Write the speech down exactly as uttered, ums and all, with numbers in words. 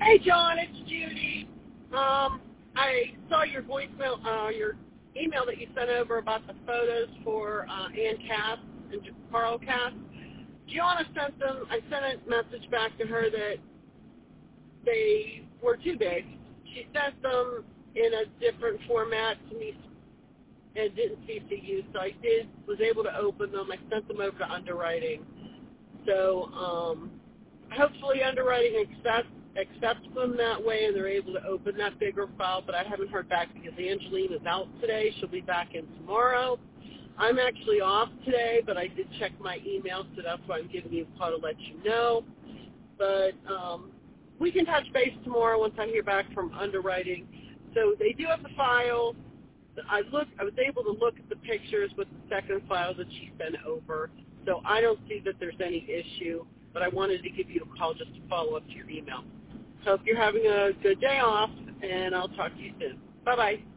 Hey, John, it's Judy. Um, I saw your voicemail, uh, your email that you sent over about the photos for uh, Ann Cass and Carl Cass. Gianna sent them. I sent a message back to her that they were too big. She sent them in a different format to me and didn't C C you, so I did was able to open them. I sent them over to underwriting. So um, hopefully underwriting accepts accepts them that way, and they're able to open that bigger file. But I haven't heard back because Angeline is out today. She'll be back in tomorrow. I'm actually off today, but I did check my email, so that's why I'm giving you a call to let you know. But um, we can touch base tomorrow once I hear back from underwriting. So they do have the file. I look. I was able to look at the pictures with the second file that she sent over, so I don't see that there's any issue, but I wanted to give you a call just to follow up to your email. So if you're having a good day off, and I'll talk to you soon. Bye-bye.